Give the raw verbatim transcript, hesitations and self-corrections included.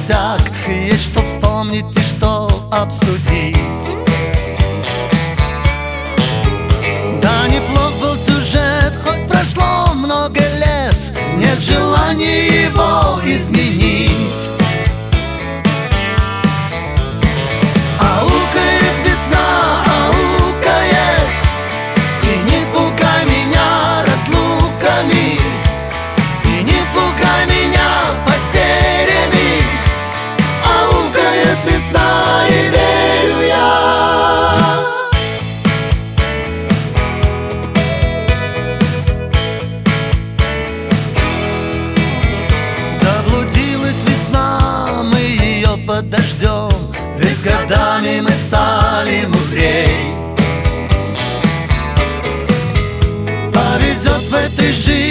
косяк, есть что вспомнить и что обсудить. Да, неплох был сюжет, хоть прошло много лет, нет желания его изменить. Аукает весна, аукает, и не пугай меня разлуками, и не пугай меня потерями. Аукает весна, и верю я. Заблудилась весна, мы ее подождем, ведь годами мы стали мудрей. Повезет в этой жизни